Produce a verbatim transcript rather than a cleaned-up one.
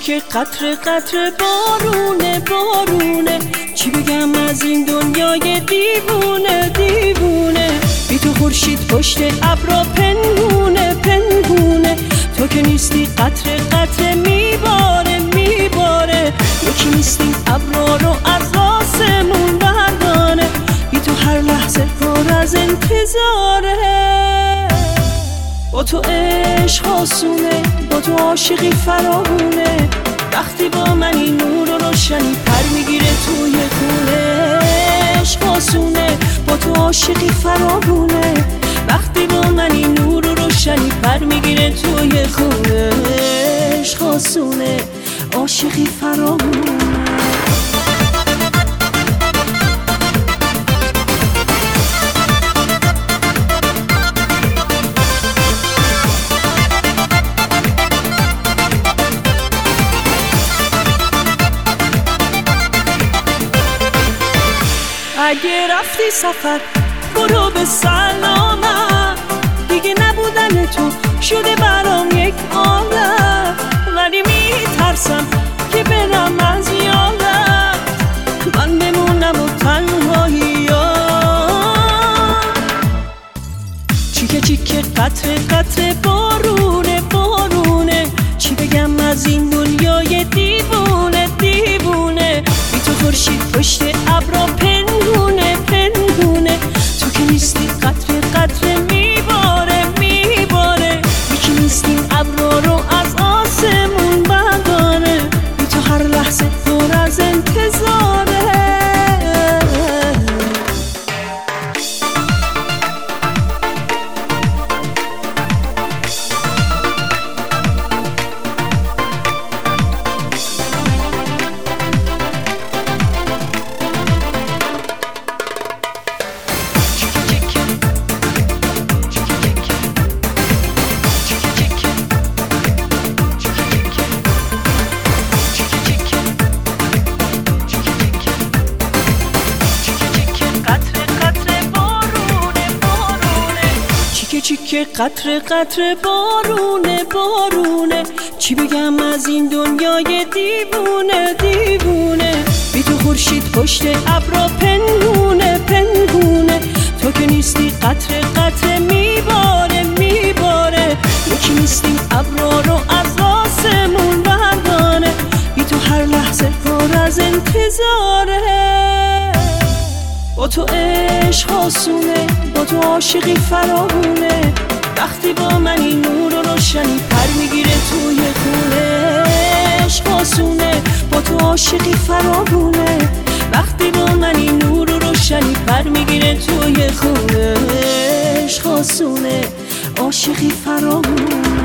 چیکه قطره قطره بارونه بارونه، چی بگم از این دنیای دیوونه دیوونه. بی تو خورشید پشت ابرا پنهونه پنهونه، تو که نیستی قطره قطره میباره میباره. یکی نیستی ابرا رو از آسمون بردانه، بی تو هر لحظه پر از انتظاره. با تو عشق آسونه، با تو عاشقی فراوونه، وقتی با منی نور و روشنی پر میگیره توی خونه. عشق آسونه، با تو عاشقی فراوونه، وقتی با منی نور و روشنی پر میگیره توی خونه. عشق آسونه، عاشقی فراوونه. اگه رفتی سفر برو به سلامت، دیگه نبودن تو شده برام یک عالم. ولی میترسم که برم از یادت، من بمونم و تنهایی. چیکه چیکه قطره قطره بارونه بارونه، چی بگم از این دنیای دیوونه دیوونه. بی تو خورشید پشت ابرا پنهونه پنهونه، تو که نیستی قطره قطره میباره میباره. یکی نیستیم ابرا رو از آسمون برداره، بی تو هر لحظه پر از انتظاره. چیکه قطره قطره بارونه بارونه، چی بگم از این دنیای دیوونه دیوونه. بی تو خورشید پشت ابرا پنهونه پنهونه، تو که نیستی قطره قطره میباره میباره. یکی نیستیم ابرا رو از آسمون بردانه، بی تو هر لحظه پر از انتظاره. با تو عشق آسونه، با تو عاشقی فراوونه، وقتی با منی نور و روشنی پر میگیره توی خونه. عشق آسونه، با تو عاشقی فراوونه، وقتی با منی نور و روشنی پر میگیره توی خونه. عشق آسونه، عاشقی فراوونه.